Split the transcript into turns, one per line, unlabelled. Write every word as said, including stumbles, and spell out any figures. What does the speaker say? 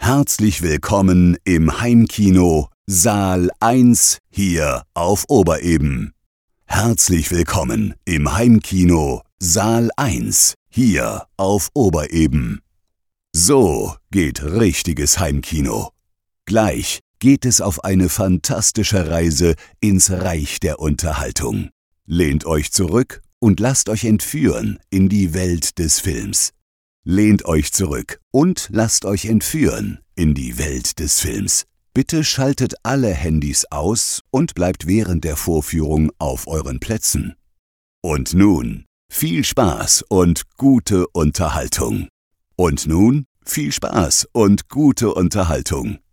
Herzlich willkommen im Heimkino Saal eins hier auf Obereben. Herzlich willkommen im Heimkino Saal eins hier auf Obereben. So geht richtiges Heimkino. Gleich geht es auf eine fantastische Reise ins Reich der Unterhaltung. Lehnt euch zurück und lasst euch entführen in die Welt des Films. Lehnt euch zurück und lasst euch entführen in die Welt des Films. Bitte schaltet alle Handys aus und bleibt während der Vorführung auf euren Plätzen. Und nun viel Spaß und gute Unterhaltung. Und nun viel Spaß und gute Unterhaltung.